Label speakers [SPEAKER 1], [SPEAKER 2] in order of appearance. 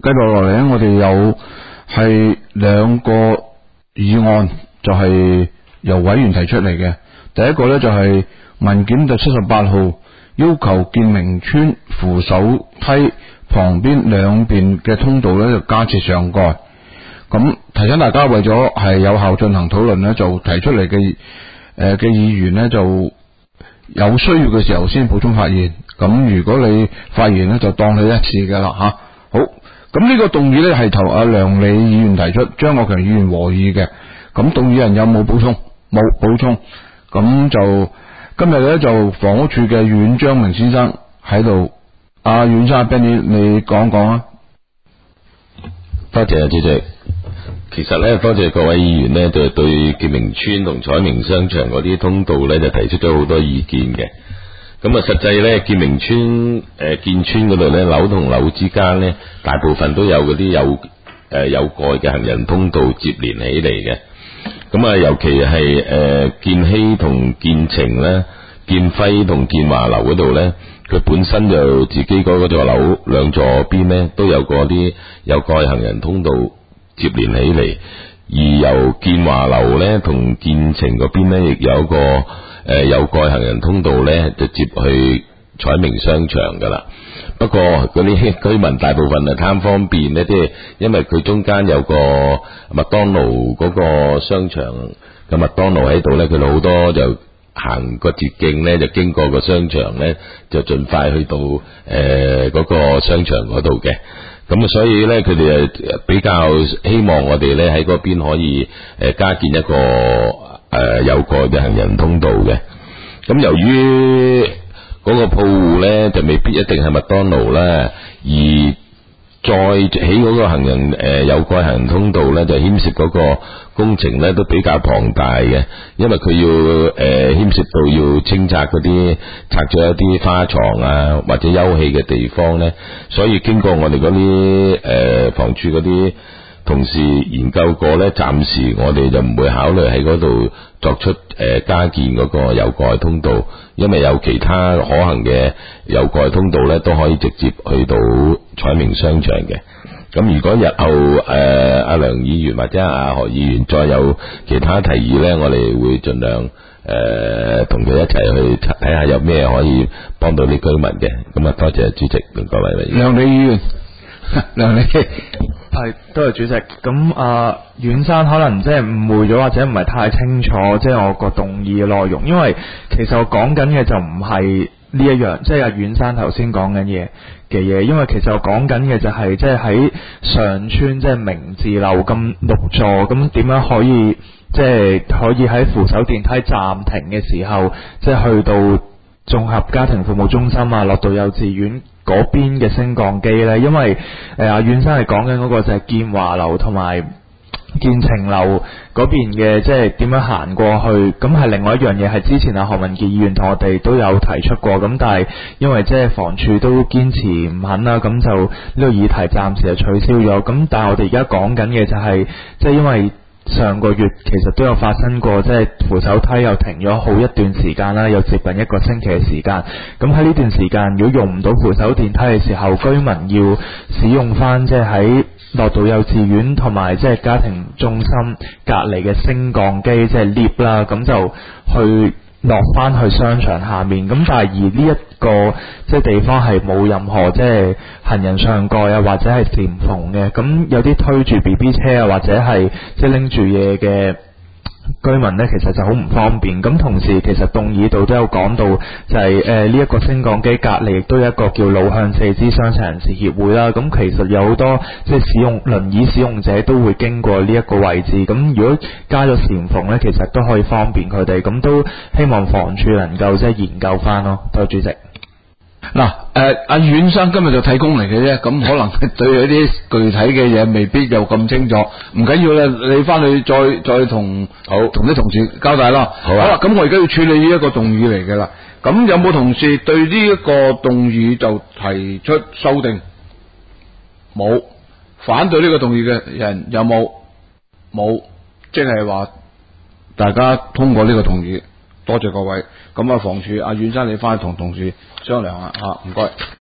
[SPEAKER 1] 繼續落嚟咧，我哋有係兩個議案，就係由委員提出嚟嘅。第一個咧就係文件第78號，要求建明村扶手梯旁邊兩邊嘅通道咧就加設上蓋。咁提醒大家，為咗係有效進行討論咧，就提出嚟嘅議員咧就有需要嘅時候先補充發言。咁如果你發言咧，就當你一次噶啦吓。好，咁呢個動議咧係由阿梁理議員提出，張國強議員和議嘅。咁動議人有冇補充？冇補充。咁就今日咧就房屋處嘅阮章明先生喺度。阿阮生 Benny， 你講講啊。
[SPEAKER 2] 多謝主席。其實咧，多謝各位議員咧，就對建明村同彩明商場嗰啲通道咧，就提出咗好多意見嘅。咁啊，實際咧，建明村建村嗰度咧，樓同樓之間咧，大部分都有嗰啲有蓋嘅行人通道接連起嚟嘅。咁啊，尤其係建熙同建晴咧、建輝同建華樓嗰度咧，佢本身就自己嗰座樓兩座邊咧，都有嗰啲有蓋行人通道接連起嚟。而由建華樓咧同建晴嗰邊咧，亦有一個有蓋行人通道咧，就接去彩明商場噶啦。不過嗰啲居民大部分係貪方便咧，即係因為佢中間有個麥當勞嗰個商場嘅麥當勞喺度咧，佢哋好多就行個捷徑咧，就經過個商場咧，就盡快去到嗰個商場嗰度嘅。咁所以咧，佢哋比較希望我哋咧喺嗰邊可以加建一個有蓋嘅行人通道嘅。咁由於嗰個鋪戶咧就未必一定係麥當勞啦，而再起嗰個行人有蓋行人通道咧，就牽涉嗰個工程咧都比較龐大嘅，因為佢要牽涉到要清拆嗰啲拆咗一啲花床啊或者休憩嘅地方咧，所以經過我哋嗰啲房署嗰啲同事研究過咧，暫時我哋就唔會考慮喺嗰度作出加建嗰個有蓋通道，因為有其他可行嘅有蓋通道咧，都可以直接去到彩明商場嘅。咁如果日後阿梁議員或者阿何議員再有其他提議咧，我哋會盡量同佢一齊去睇下有咩可以幫到啲居民嘅。咁啊，多謝主席同各位議員。
[SPEAKER 1] 梁理議員，梁理
[SPEAKER 3] 係，多謝主席。咁阮生可能即係誤會咗，或者唔係太清楚，即係我個動議嘅內容。因為其實我講緊嘅就唔係呢一樣，即係阿阮生頭先講緊嘅嘢。因為其實我講緊嘅就係即係喺上村即係明治樓咁6座，咁點樣可以即係可以喺扶手電梯暫停嘅時候，即係去到綜合家庭服務中心啊、樂道幼稚園嗰邊嘅升降機咧。因為阿阮生係講緊嗰個就係建華樓同埋建晴樓嗰邊嘅，即係點樣行過去，咁係另外一樣嘢，係之前阿何文傑議員同我哋都有提出過，咁但係因為即係房署都堅持唔肯啦，咁就呢個議題暫時就取消咗。咁但係我哋而家講緊嘅就係即係因為上個月其實都有發生過，即係扶手梯又停咗好一段時間啦，有接近1個星期嘅時間。咁喺呢段時間，如果用唔到扶手電梯嘅時候，居民要使用翻即係喺樂道幼稚園同埋即係家庭中心隔離嘅升降機，即係 lift 啦，咁就去落翻去商場下面。咁但係而呢一個即係地方係冇任何即係行人上蓋啊，或者係簷篷嘅。咁有啲推住 BB 車啊，或者係即係拎住嘢嘅居民呢，其實就好唔方便。咁同時其實動議度都有講到，就係呢一個升降機隔離亦都有一個叫路向四肢傷殘人士協會啦。咁其實有好多即係使用輪椅使用者都會經過呢一個位置。咁如果加咗簷篷呢，其實都可以方便佢哋。咁都希望房署能夠即係研究翻咯。多謝主席。
[SPEAKER 1] 嗱，阿阮生今日就睇工嚟嘅啫，咁可能對一啲具體嘅嘢未必有咁清楚，唔緊要啦，你翻去再同啲同事交代啦。好啦，咁我而家要處理呢一個動議嚟嘅啦。咁有冇同事對呢一個動議就提出修訂？冇。反對呢個動議嘅人有冇？冇。即係話大家通過呢個動議。多謝各位。咁啊，房署阿阮生你翻去同同事商量啦吓，唔該。